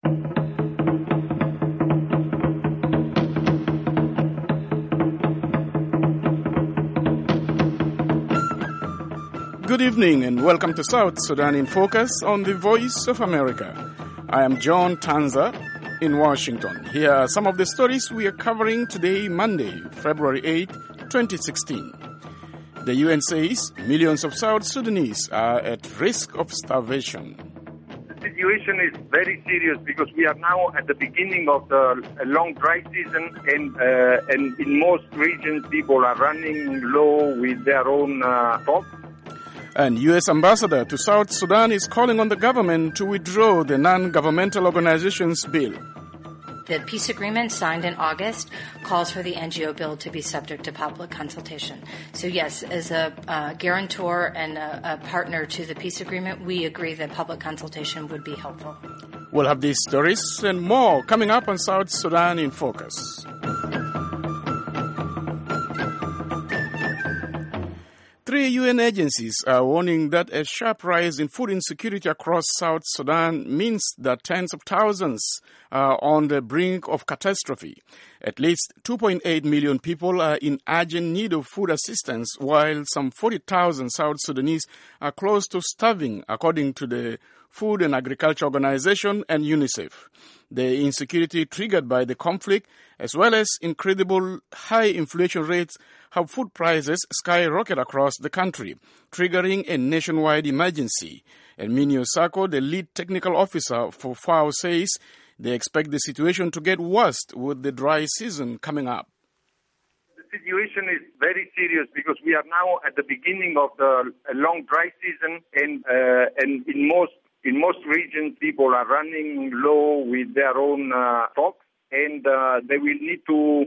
Good evening and welcome to South Sudan in Focus on the Voice of America. I am John Tanza in Washington. Here are some of the stories we are covering today, Monday, February 8, 2016. The UN says millions of South Sudanese are at risk of starvation. The situation is very serious because we are now at the beginning of the long dry season, and in most regions people are running low with their own stock. And U.S. ambassador to South Sudan is calling on the government to withdraw the non-governmental organizations bill. The peace agreement signed in August calls for the NGO bill to be subject to public consultation. So yes, as a guarantor and a partner to the peace agreement, we agree that public consultation would be helpful. We'll have these stories and more coming up on South Sudan in Focus. 3 UN agencies are warning that a sharp rise in food insecurity across South Sudan means that tens of thousands are on the brink of catastrophe. At least 2.8 million people are in urgent need of food assistance, while some 40,000 South Sudanese are close to starving, according to the Food and Agriculture Organization and UNICEF. The insecurity triggered by the conflict, as well as incredible high inflation rates, have food prices skyrocket across the country, triggering a nationwide emergency. Elminio Sacco, the lead technical officer for FAO, says they expect the situation to get worse with the dry season coming up. The situation is very serious because we are now at the beginning of the long dry season, and in most regions people are running low with their own stocks. And they will need to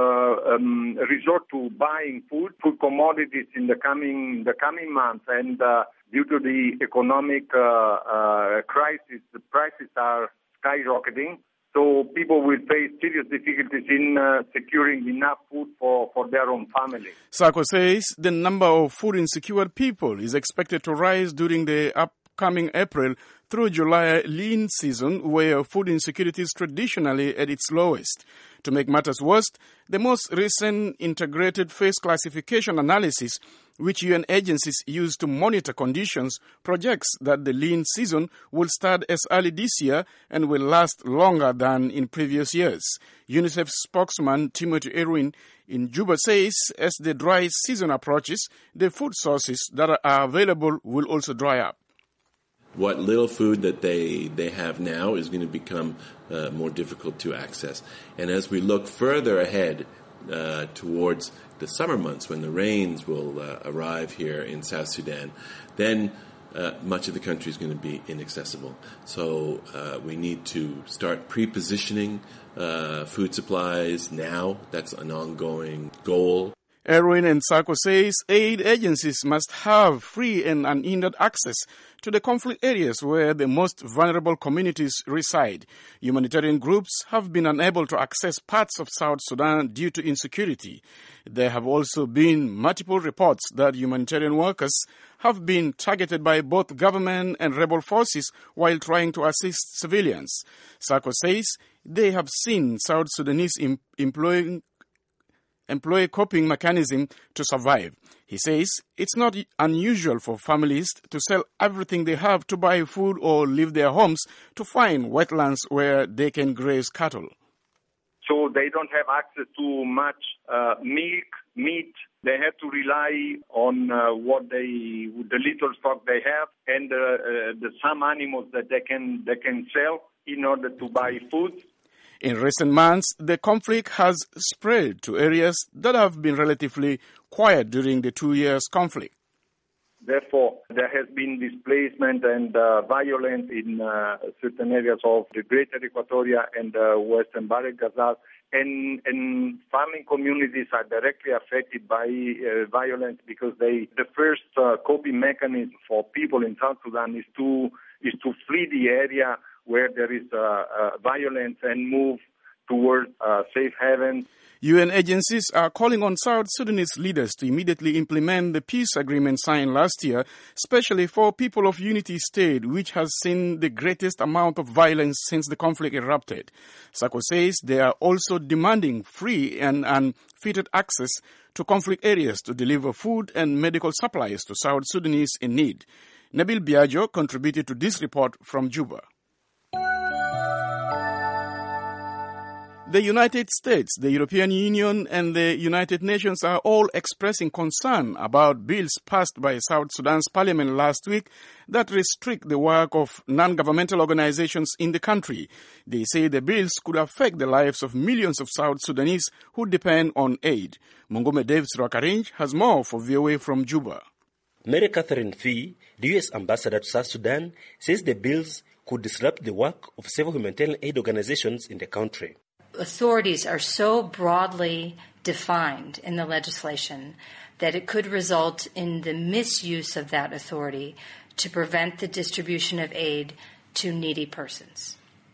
resort to buying food commodities in the coming months. And due to the economic crisis, the prices are skyrocketing. So people will face serious difficulties in securing enough food for their own family. Sacco says the number of food insecure people is expected to rise during the upcoming April through July lean season, where food insecurity is traditionally at its lowest. To make matters worse, the most recent integrated phase classification analysis, which UN agencies use to monitor conditions, projects that the lean season will start as early this year and will last longer than in previous years. UNICEF spokesman Timothy Irwin in Juba says as the dry season approaches, the food sources that are available will also dry up. What little food that they have now is going to become more difficult to access. And as we look further ahead towards the summer months when the rains will arrive here in South Sudan, then much of the country is going to be inaccessible. So we need to start pre-positioning food supplies now. That's an ongoing goal. Erwin and Sacco says aid agencies must have free and unhindered access to the conflict areas where the most vulnerable communities reside. Humanitarian groups have been unable to access parts of South Sudan due to insecurity. There have also been multiple reports that humanitarian workers have been targeted by both government and rebel forces while trying to assist civilians. Sacco says they have seen South Sudanese employ coping mechanism to survive. He says it's not unusual for families to sell everything they have to buy food or leave their homes to find wetlands where they can graze cattle. So they don't have access to much milk, meat. They have to rely on the little stock they have and some animals that they can sell in order to buy food. In recent months, the conflict has spread to areas that have been relatively quiet during the 2 years conflict. Therefore, there has been displacement and violence in certain areas of the Greater Equatoria and Western Bahr el Ghazal, and farming communities are directly affected by violence because the first coping mechanism for people in South Sudan is to flee the area where there is violence and move towards safe haven. UN agencies are calling on South Sudanese leaders to immediately implement the peace agreement signed last year, especially for People of Unity State, which has seen the greatest amount of violence since the conflict erupted. SACO says they are also demanding free and unfettered access to conflict areas to deliver food and medical supplies to South Sudanese in need. Nabil Biagio contributed to this report from Juba. The United States, the European Union, and the United Nations are all expressing concern about bills passed by South Sudan's parliament last week that restrict the work of non-governmental organizations in the country. They say the bills could affect the lives of millions of South Sudanese who depend on aid. Mungome Davis Rwakarinj has more for VOA from Juba. Mary Catherine Fee, the U.S. ambassador to South Sudan, says the bills could disrupt the work of several humanitarian aid organizations in the country. Authorities are so broadly defined in the legislation that it could result in the misuse of that authority to prevent the distribution of aid to needy persons.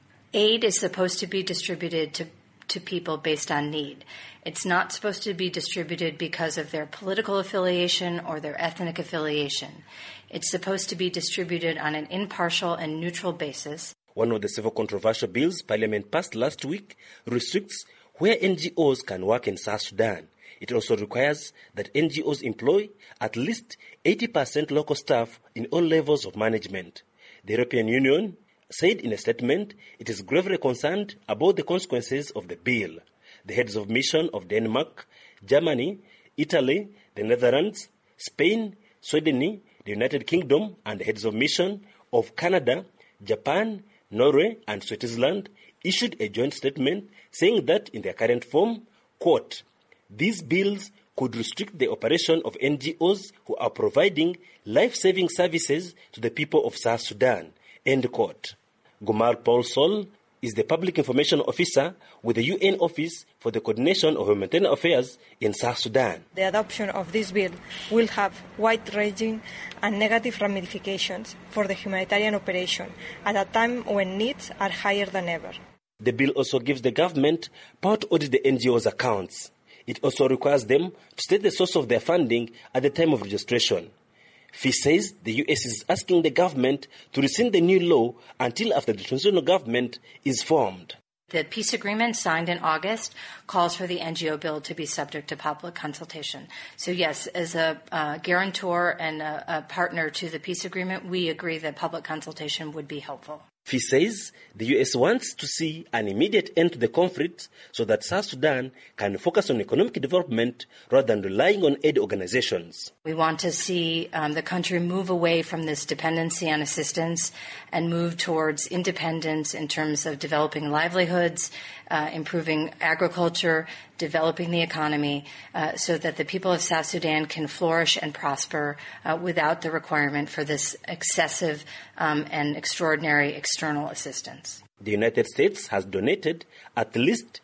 Aid is supposed to be distributed to people based on need. It's not supposed to be distributed because of their political affiliation or their ethnic affiliation. It's supposed to be distributed on an impartial and neutral basis. One of the several controversial bills Parliament passed last week restricts where NGOs can work in South Sudan. It also requires that NGOs employ at least 80% local staff in all levels of management. The European Union said in a statement it is gravely concerned about the consequences of the bill. The heads of mission of Denmark, Germany, Italy, the Netherlands, Spain, Sweden, the United Kingdom, and the heads of mission of Canada, Japan, Norway and Switzerland issued a joint statement saying that in their current form, quote, these bills could restrict the operation of NGOs who are providing life-saving services to the people of South Sudan, end quote. Gomar Paul Sol is the Public Information Officer with the UN Office for the Coordination of Humanitarian Affairs in South Sudan. The adoption of this bill will have wide-ranging and negative ramifications for the humanitarian operation at a time when needs are higher than ever. The bill also gives the government power to audit the NGOs' accounts. It also requires them to state the source of their funding at the time of registration. Fee says the U.S. is asking the government to rescind the new law until after the transitional government is formed. The peace agreement signed in August calls for the NGO bill to be subject to public consultation. So yes, as a guarantor and a partner to the peace agreement, we agree that public consultation would be helpful. Fee says the U.S. wants to see an immediate end to the conflict so that South Sudan can focus on economic development rather than relying on aid organizations. We want to see the country move away from this dependency on assistance and move towards independence in terms of developing livelihoods, improving agriculture, developing the economy, so that the people of South Sudan can flourish and prosper without the requirement for this excessive and extraordinary external assistance. The United States has donated at least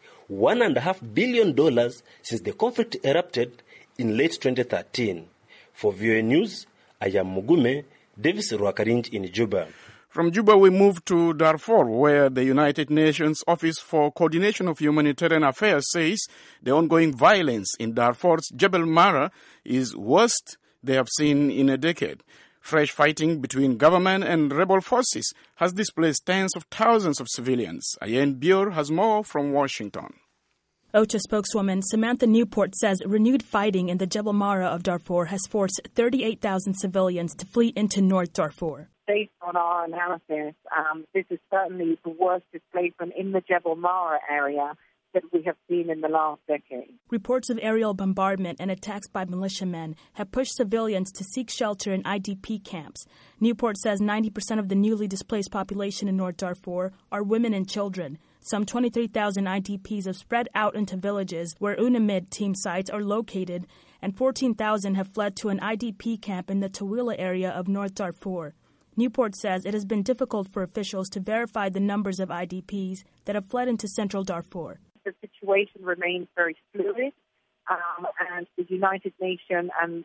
$1.5 billion since the conflict erupted in late 2013. For VOA News, I am Mugume Davis Rwakarinj in Juba. From Juba, we move to Darfur, where the United Nations Office for Coordination of Humanitarian Affairs says the ongoing violence in Darfur's Jebel Mara is worst they have seen in a decade. Fresh fighting between government and rebel forces has displaced tens of thousands of civilians. Ayen Bior has more from Washington. OCHA spokeswoman Samantha Newport says renewed fighting in the Jebel Mara of Darfur has forced 38,000 civilians to flee into North Darfur. Based on our analysis, this is certainly the worst displacement in the Jebel Mara area that we have seen in the last decade. Reports of aerial bombardment and attacks by militiamen have pushed civilians to seek shelter in IDP camps. Newport says 90% of the newly displaced population in North Darfur are women and children. Some 23,000 IDPs have spread out into villages where UNAMID team sites are located, and 14,000 have fled to an IDP camp in the Tawila area of North Darfur. Newport says it has been difficult for officials to verify the numbers of IDPs that have fled into central Darfur. The situation remains very fluid, and the United Nations and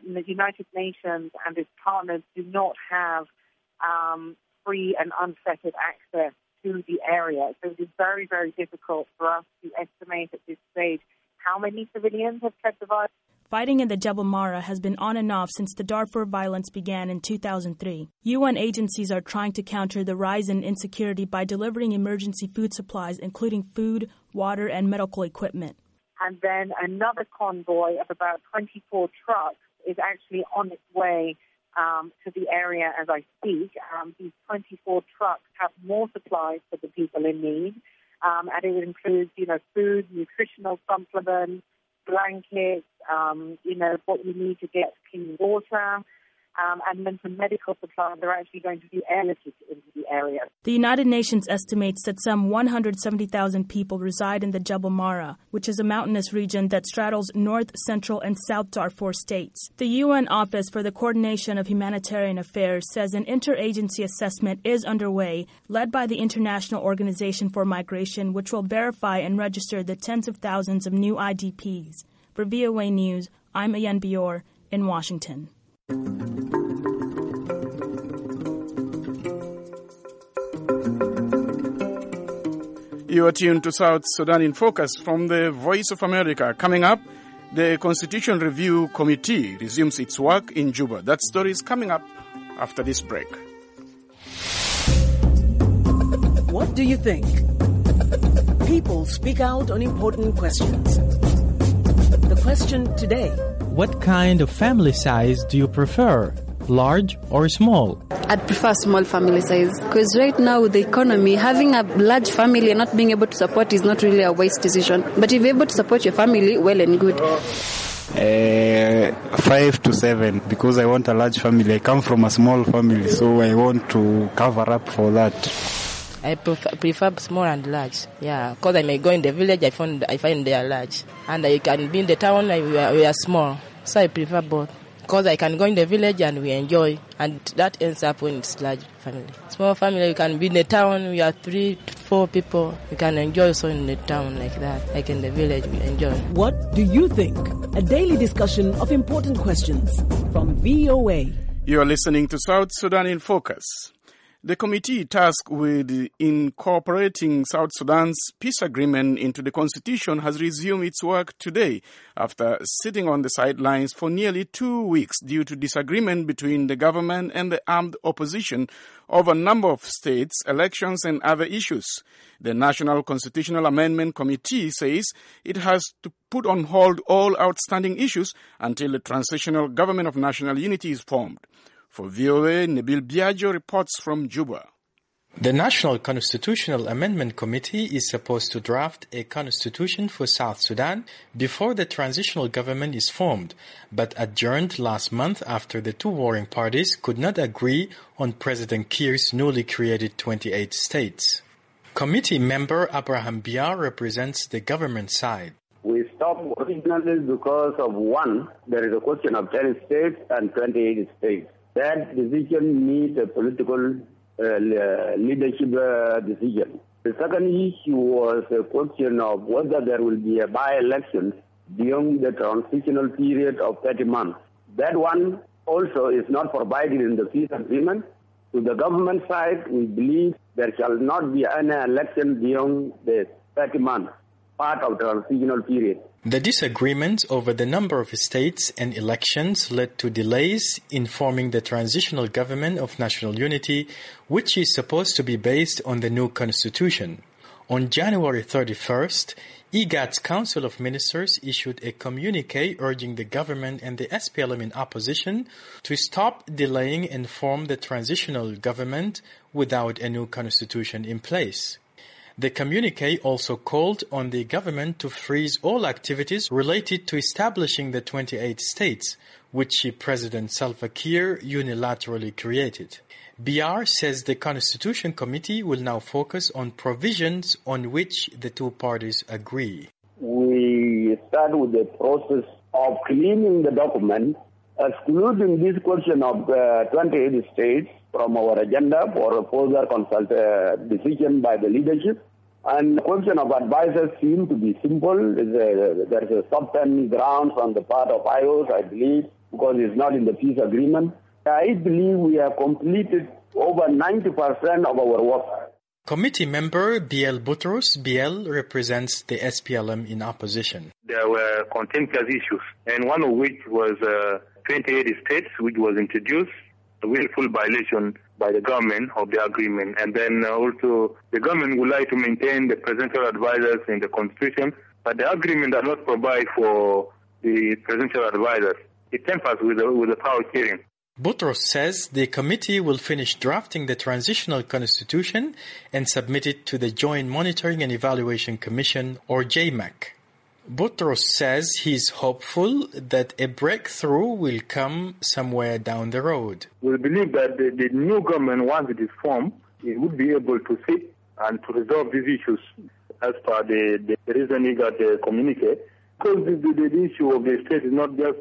its partners do not have free and unfettered access to the area. So it is very, very difficult for us to estimate at this stage how many civilians have fled the violence. Fighting in the Jebel Mara has been on and off since the Darfur violence began in 2003. UN agencies are trying to counter the rise in insecurity by delivering emergency food supplies, including food, water, and medical equipment. And then another convoy of about 24 trucks is actually on its way to the area as I speak. These 24 trucks have more supplies for the people in need, and it includes, food, nutritional supplements, blankets, what you need to get clean water, and then some medical supplies are actually going to be airlifted into the area. The United Nations estimates that some 170,000 people reside in the Jebel Mara, which is a mountainous region that straddles North, Central, and South Darfur states. The UN Office for the Coordination of Humanitarian Affairs says an interagency assessment is underway, led by the International Organization for Migration, which will verify and register the tens of thousands of new IDPs. For VOA News, I'm Ayan Bior in Washington. You are tuned to South Sudan in Focus from the Voice of America. Coming up, the Constitution Review Committee resumes its work in Juba. That story is coming up after this break. What do you think? People speak out on important questions. The question today: what kind of family size do you prefer? Large or small? I'd prefer small family size because right now with the economy, having a large family and not being able to support is not really a wise decision. But if you're able to support your family, well and good. 5 to 7 because I want a large family. I come from a small family, so I want to cover up for that. I prefer small and large, because I may go in the village, I find they are large. And I can be in the town, we are small. So I prefer both. Because I can go in the village and we enjoy, and that ends up when it's large family. Small family, you can be in the town, we are 3 to 4 people. You can enjoy so in the town like that. Like in the village, we enjoy. What do you think? A daily discussion of important questions from VOA. You are listening to South Sudan in Focus. The committee tasked with incorporating South Sudan's peace agreement into the constitution has resumed its work today after sitting on the sidelines for nearly 2 weeks due to disagreement between the government and the armed opposition over a number of states, elections, and other issues. The National Constitutional Amendment Committee says it has to put on hold all outstanding issues until the Transitional Government of National Unity is formed. For VOA, Nabil Biagio reports from Juba. The National Constitutional Amendment Committee is supposed to draft a constitution for South Sudan before the transitional government is formed, but adjourned last month after the two warring parties could not agree on President Kiir's newly created 28 states. Committee member Abraham Biar represents the government side. We stopped originally because of one, there is a question of 10 states and 28 states. That decision needs a political leadership decision. The second issue was a question of whether there will be a by-election during the transitional period of 30 months. That one also is not provided in the peace agreement. To the government side, we believe there shall not be any election during the 30 months, part of the transitional period. The disagreement over the number of states and elections led to delays in forming the Transitional Government of National Unity, which is supposed to be based on the new constitution. On January 31st, IGAD's Council of Ministers issued a communique urging the government and the SPLM in opposition to stop delaying and form the transitional government without a new constitution in place. The communique also called on the government to freeze all activities related to establishing the 28 states, which President Salva Kiir unilaterally created. BR says the Constitution Committee will now focus on provisions on which the two parties agree. We start with the process of cleaning the document, excluding this question of 28 states from our agenda for a further decision by the leadership. And the question of advisors seems to be simple. There is a substantive grounds on the part of IOS, I believe, because it's not in the peace agreement. I believe we have completed over 90% of our work. Committee member Biel Boutros. Biel represents the SPLM in opposition. There were contentious issues, and one of which was 28 states, which was introduced, a willful violation by the government of the agreement. And then also the government would like to maintain the presidential advisors in the constitution, but the agreement does not provide for the presidential advisors. It tampers with the power sharing. Boutros says the committee will finish drafting the transitional constitution and submit it to the Joint Monitoring and Evaluation Commission, or JMAC. Boutros says he's hopeful that a breakthrough will come somewhere down the road. We believe that the new government, once it is formed, it would be able to sit and to resolve these issues as per the reasoning that they communicate. Because the issue of the state is not just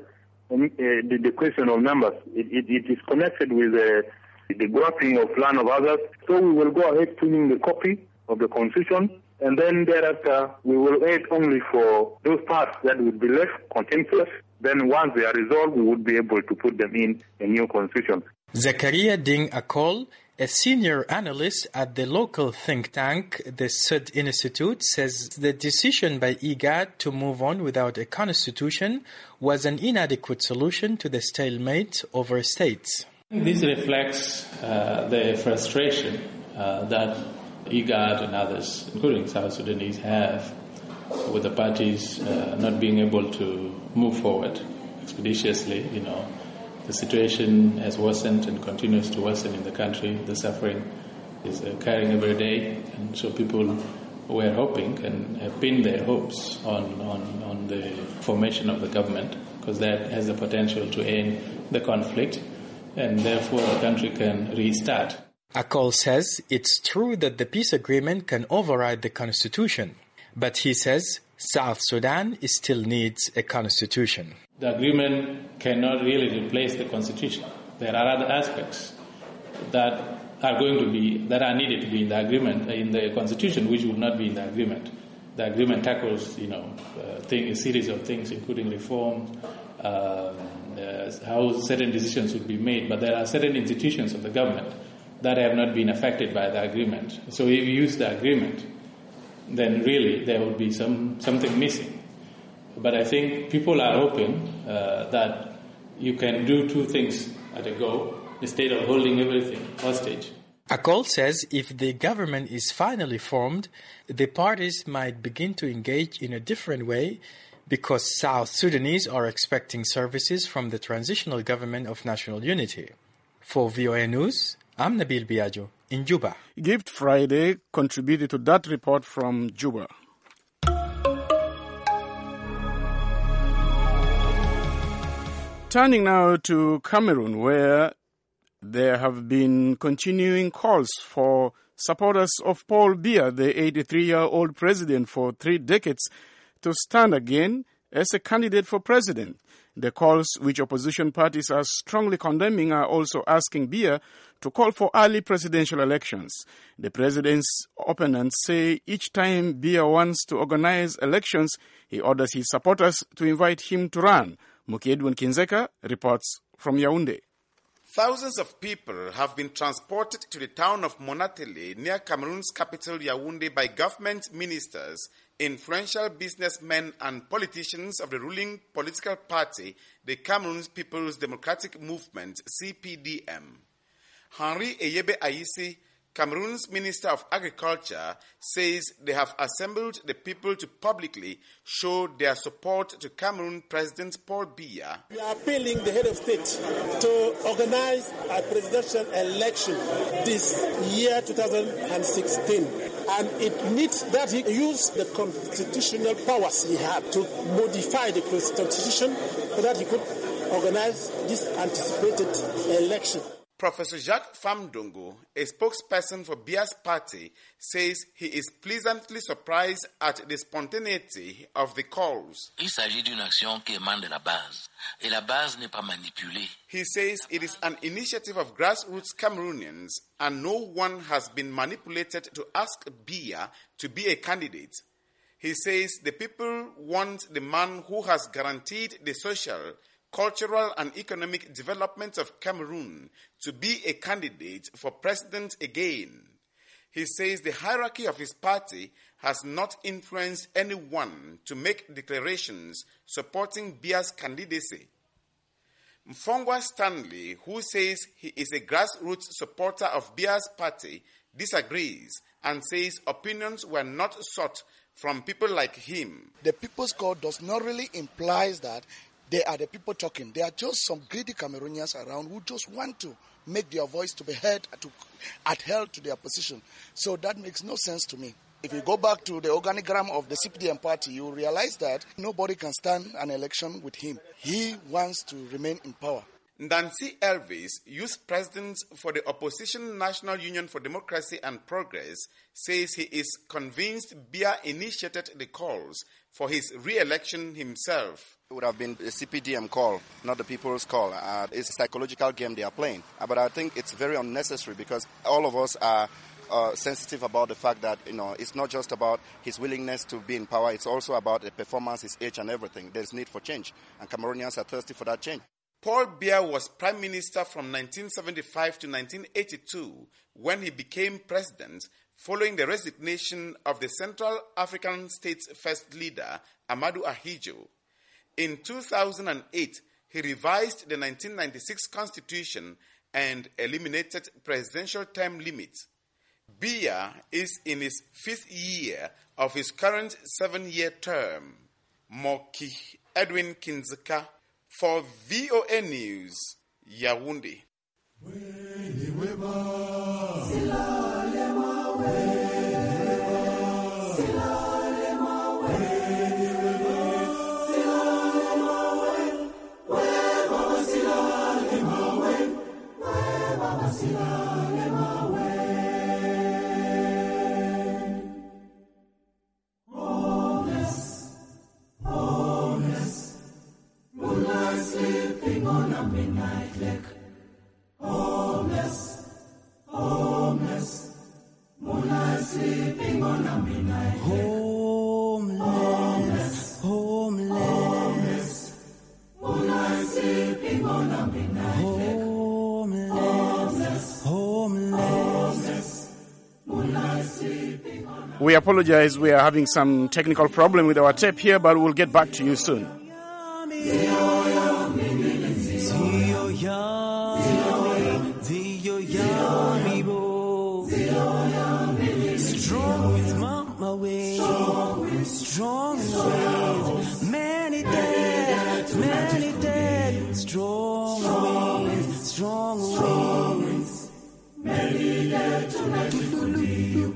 the question of numbers. It is connected with the grasping of land of others. So we will go ahead tuning the copy of the constitution, and then thereafter we will wait only for those parts that would be left contentious. Then once they are resolved, we would be able to put them in a new constitution. Zakaria Ding Akol, a senior analyst at the local think tank, the Sud Institute, says the decision by IGAD to move on without a constitution was an inadequate solution to the stalemate over states. This reflects the frustration that IGAD and others, including South Sudanese, have with the parties not being able to move forward expeditiously. The situation has worsened and continues to worsen in the country. The suffering is occurring every day, and so people were hoping and have pinned their hopes on the formation of the government, because that has the potential to end the conflict, and therefore the country can restart. Akol says it's true that the peace agreement can override the constitution, but he says South Sudan still needs a constitution. The agreement cannot really replace the constitution. There are other aspects that are needed to be in the agreement, in the constitution, which will not be in the agreement. The agreement tackles, a series of things, including reform, how certain decisions would be made. But there are certain institutions of the government that have not been affected by the agreement. So if you use the agreement, then really there will be something missing. But I think people are hoping that you can do two things at a go instead of holding everything hostage. Akol says if the government is finally formed, the parties might begin to engage in a different way because South Sudanese are expecting services from the Transitional Government of National Unity. For VOA News, I'm Nabil Biagio in Juba. Gift Friday contributed to that report from Juba. Turning now to Cameroon, where there have been continuing calls for supporters of Paul Biya, the 83-year-old president for 3 decades, to stand again as a candidate for president. The calls, which opposition parties are strongly condemning, are also asking Biya to call for early presidential elections. The president's opponents say each time Biya wants to organize elections, he orders his supporters to invite him to run. Mukiedwin Kinzeka reports from Yaoundé. Thousands of people have been transported to the town of Monatele near Cameroon's capital Yaoundé by government ministers, influential businessmen and politicians of the ruling political party, the Cameroon's People's Democratic Movement, CPDM. Henri Eyebe Aïssi, Cameroon's Minister of Agriculture, says they have assembled the people to publicly show their support to Cameroon President Paul Biya. We are appealing the head of state to organize a presidential election this year 2016. And it needs that he use the constitutional powers he had to modify the constitution so that he could organize this anticipated election. Professor Jacques Famdongo, a spokesperson for Biya's party, says he is pleasantly surprised at the spontaneity of the calls. Il s'agit d'une action qui émane de la base, et la base n'est pas manipulée. He says it is an initiative of grassroots Cameroonians, and no one has been manipulated to ask Biya to be a candidate. He says the people want the man who has guaranteed the social, cultural and economic development of Cameroon to be a candidate for president again. He says the hierarchy of his party has not influenced anyone to make declarations supporting Biya's candidacy. Mfongwa Stanley, who says he is a grassroots supporter of Biya's party, disagrees and says opinions were not sought from people like him. The People's Court does not really imply that they are the people talking. They are just some greedy Cameroonians around who just want to make their voice to be heard, to adhere to their position. So that makes no sense to me. If you go back to the organigram of the CPDM party, you realize that nobody can stand an election with him. He wants to remain in power. Nancy Elvis, youth president for the opposition National Union for Democracy and Progress, says he is convinced Biya initiated the calls for his re-election himself. It would have been a CPDM call, not the people's call. It's a psychological game they are playing. But I think it's very unnecessary because all of us are sensitive about the fact that, it's not just about his willingness to be in power. It's also about the performance, his age and everything. There's need for change. And Cameroonians are thirsty for that change. Paul Biya was prime minister from 1975 to 1982 when he became president following the resignation of the Central African State's first leader, Amadou Ahidjo. In 2008, he revised the 1996 constitution and eliminated presidential term limits. Biya is in his 5th year of his current 7-year term. Moki Edwin Kinzeka for VOA News, Yaoundé. We apologize. We are having some technical problem with our tape here, but we'll get back to you soon. Strong with mama way, strong with many dead, strong winds, many dead tonight for you.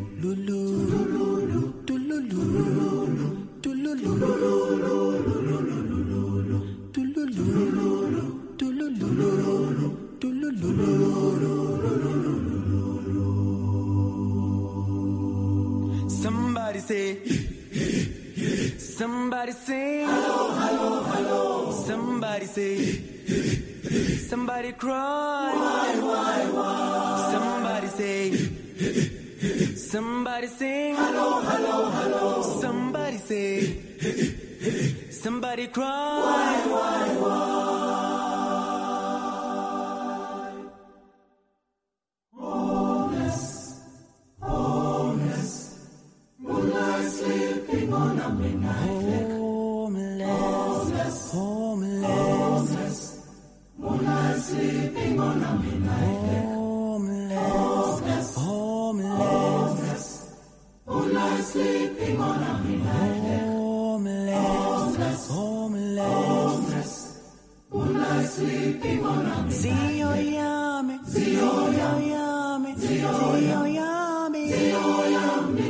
Somebody say, somebody sing, hello, hello, hello. Somebody say, somebody cry, why? Somebody say, somebody sing, hello, hello, hello. Somebody say, somebody cry, why? Sleeping on a midnight lake. Homeless, homeless. Moonlight sleeping on a midnight lake. Homeless, homeless. Moonlight sleeping on a midnight lake. Homeless, homeless. Moonlight sleeping on a midnight lake. Zio yami, zio yami, zio yami, zio yami.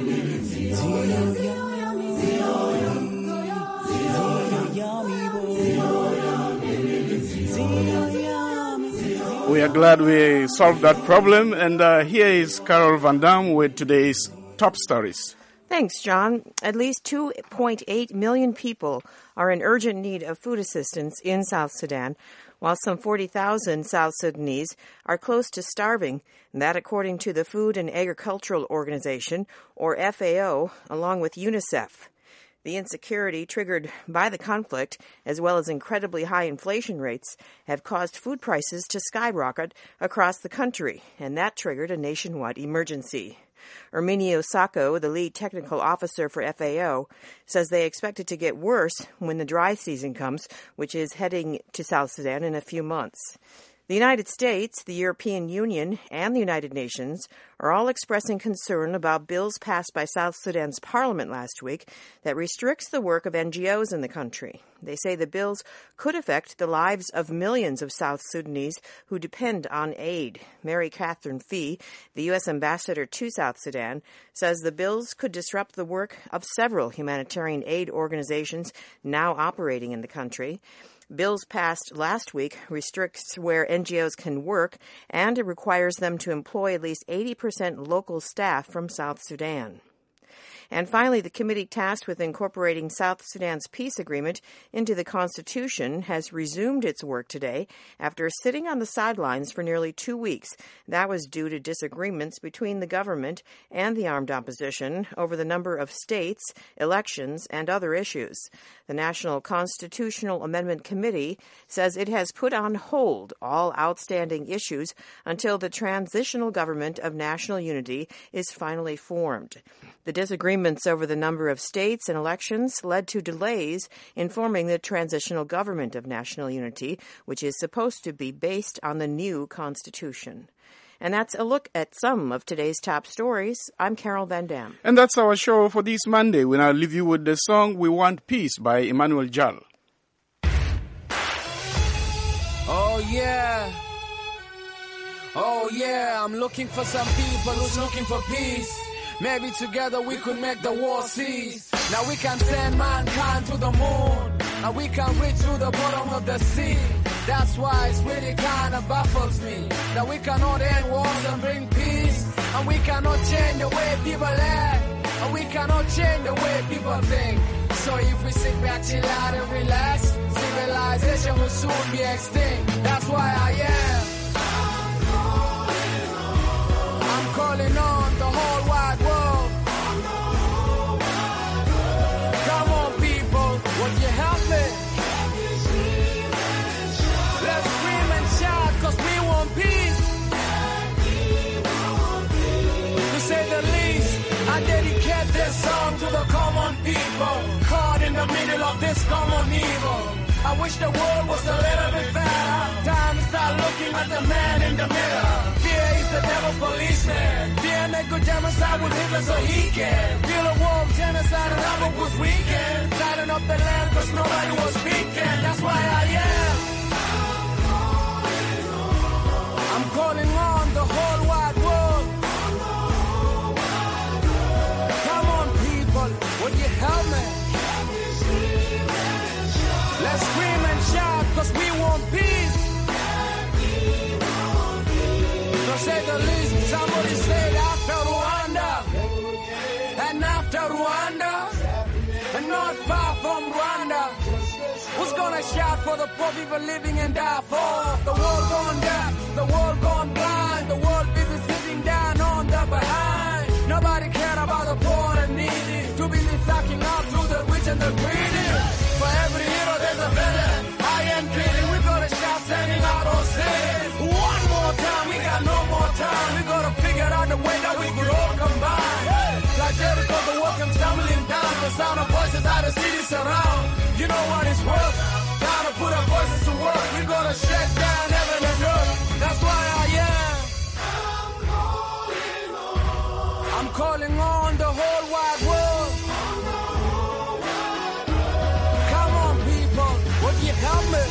We are glad we solved that problem, and here is Carol Van Dam with today's top stories. Thanks, John. At least 2.8 million people are in urgent need of food assistance in South Sudan, while some 40,000 South Sudanese are close to starving, and that according to the Food and Agricultural Organization, or FAO, along with UNICEF. The insecurity triggered by the conflict, as well as incredibly high inflation rates, have caused food prices to skyrocket across the country, and that triggered a nationwide emergency. Herminio Sacco, the lead technical officer for FAO, says they expect it to get worse when the dry season comes, which is heading to South Sudan in a few months. The United States, the European Union, and the United Nations are all expressing concern about bills passed by South Sudan's parliament last week that restricts the work of NGOs in the country. They say the bills could affect the lives of millions of South Sudanese who depend on aid. Mary Catherine Fee, the U.S. ambassador to South Sudan, says the bills could disrupt the work of several humanitarian aid organizations now operating in the country. Bills passed last week restricts where NGOs can work, and it requires them to employ at least 80% local staff from South Sudan. And finally, the committee tasked with incorporating South Sudan's peace agreement into the Constitution has resumed its work today after sitting on the sidelines for nearly 2 weeks. That was due to disagreements between the government and the armed opposition over the number of states, elections, and other issues. The National Constitutional Amendment Committee says it has put on hold all outstanding issues until the Transitional Government of National Unity is finally formed. The disagreements over the number of states and elections led to delays in forming the Transitional Government of National Unity, which is supposed to be based on the new Constitution. And that's a look at some of today's top stories. I'm Carol Van Dam. And that's our show for this Monday. We now leave you with the song We Want Peace by Emmanuel Jal. Oh, yeah. Oh, yeah. I'm looking for some people who's looking for peace. Maybe together we could make the war cease. Now we can send mankind to the moon, and we can reach to the bottom of the sea. That's why it's really kind of baffles me that we cannot end wars and bring peace, and we cannot change the way people act, and we cannot change the way people think. So if we sit back, chill out and relax, civilization will soon be extinct. That's why I am. I'm calling on the whole wide world. Come on, people, would you help me? Let's scream and shout, 'cause we want peace. To say the least, I dedicate this song to the common people caught in the middle of this common evil. I wish the world was a little bit better. Time to start looking at the man in the mirror. Fear is the devil's policeman. Fear make good genocide with Hitler so he can. Feel a war of genocide and other was weekend. Lighting up the land 'cause nobody was speaking. That's why I am. I'm calling on the whole wide world. Come on, people, would you help me? Let's scream and shout, 'cause we want peace. To say the least, somebody said after Rwanda, and after Rwanda, and not far from Rwanda, who's gonna shout for the poor people living in Darfur? The world gone deaf, the world gone blind, the world busy sitting down on the behind. Nobody cared about the poor and needy, too busy flocking out to the rich and the greedy. For every hero there's a villain. I am kidding, we gotta shout sending out our sins. One more time, we got no more time. We gotta figure out the way that we could all combine. Like Jericho, the world comes tumbling down. The sound of voices out of cities around. You know what it's worth? Time to put our voices to work. We gotta shut down heaven and earth. That's why I am. I'm calling on the whole wide world. Come on, people, would you help me?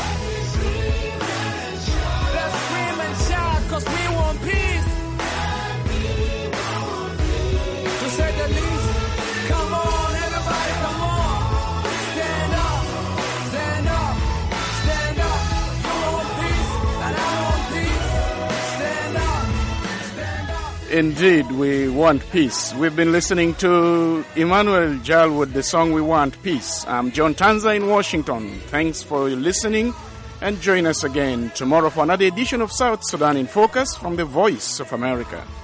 Let's scream and shout, 'cause we want peace. To say the least, come on, everybody, come on. Stand up, stand up, stand up. You want peace, and I want peace. Stand up, stand up. Indeed, we want peace. We've been listening to Emmanuel Jal with the song We Want Peace. I'm John Tanza in Washington. Thanks for listening, and join us again tomorrow for another edition of South Sudan in Focus from the Voice of America.